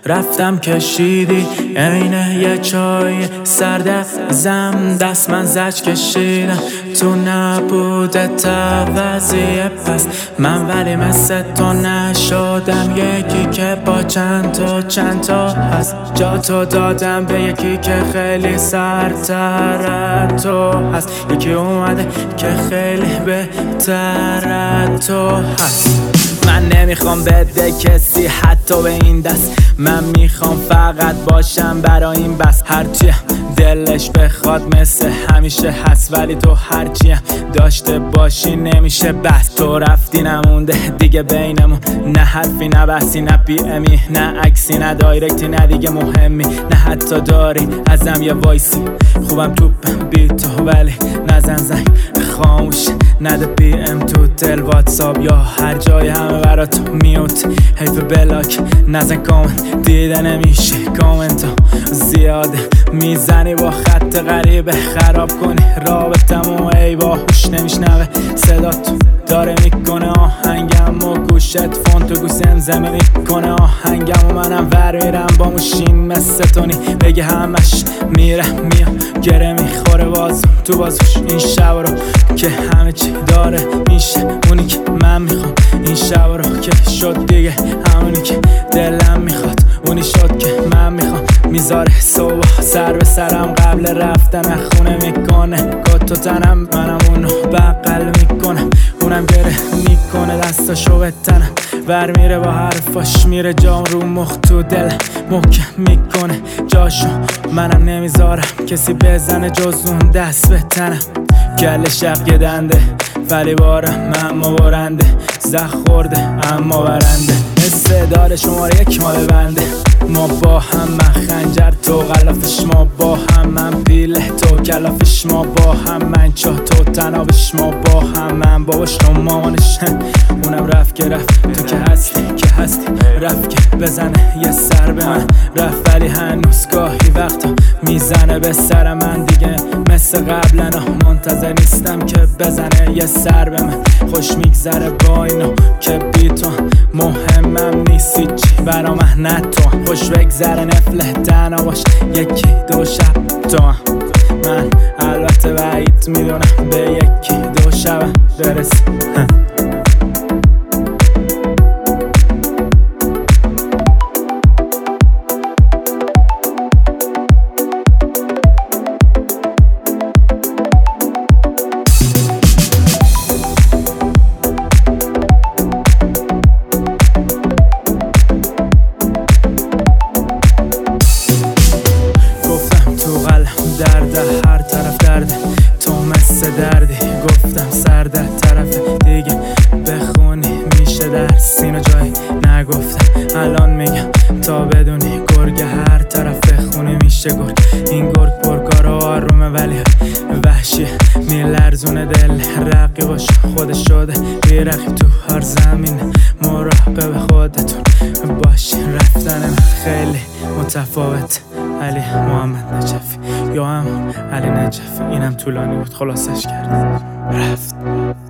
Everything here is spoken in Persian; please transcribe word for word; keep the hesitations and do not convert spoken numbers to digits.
رفتم کشیدی عینه یه چای سرده زم دست من زج کشیدم تو نبوده تعوضیه پس من ولی مثل تو نشدم یکی که با چند تا چند تا هست جا تو دادم به یکی که خیلی سرتر تو هست یکی اومده که خیلی بهتر تو هست من نمیخوام بده کسی حتی به این دست من میخوام فقط باشم برای این بس هرچی دلش بخواد مثل همیشه هست ولی تو هرچی داشته باشی نمیشه بس تو رفتی نمونده دیگه بینمون نه حرفی نه بحثی نه پی امی نه عکسی نه دایرکتی نه دیگه مهمی نه حتی داری ازم یه وایسی خوبم توپم بی تو ولی نزن زنگ خاموش نده پی ام تو تل واتساپ یا هر جای همه برات میوت حیف بلاک نزن کامنت دیده نمیشه کامنت ها زیاده میزنی با خط غریبه خراب کنی رابطمو ای باهوش نمیشنوه صدات داره میکنه آهنگم و گوشت فون تو گوش زمزمه میکنه آهنگم و منم ور میرم با موشین مثل تونی بگه همش میره میا گره میخوره باز تو بازوش این شب رو که همه چی داره میشه اونی که من میخوام این شب رو که شد دیگه همونی که دلم میخواد اونی شد که من میخوام میذاره صبح سر به سرم قبل رفتن خونه میکنه گتو تنم منم اونو بغل میکنه اونم گره میکنه دستاشو به تنم ور میره با حرفاش میره جام رو مخ تو دل محکم میکنه جاشو منم نمیذارم کسی بزنه جز اون دست به تنم گل شب گدنده ولی بارم اما برنده زخ خورده اما برنده استعداد شماره یک مال بنده ما با هم من خنجر تو غلافش ما با هم من پیله تو کلافش ما با هم من چاه تو تنابش ما با هم من باباش تو مامانش اونم رفت که رفت تو که هستی که هستی رفت که بزنه یه سر به من رفت ولی هنوز گاهی وقتا میزنه به سر من دیگه مثل قبلا منتظر نیستم که بزنه یه سر به من خوش میگذره با اینو که بی تو مهمم نیستی چی برا من نه تو خوش بگذره نفله تنها باش یکی دو شب تو من البته بعید میدونم به یکی دو شب برسی درده هر طرف درده تو مثل دردی گفتم سرده طرف دیگه بخونی میشه در سینه جایی نگفتم الان میگم تا بدونی گرگ هر طرف بخونی میشه گرگ این گرگ پرکار و آرومه ولی وحشی میلرزونه دل رقیباش خودش شده بیرقیب تو هر زمین مراقب خودتون باش رفتن من خیلی متفاوت علی محمد نجفی یا هم علی نجفی اینم طولانی بود خلاصش کرد رفت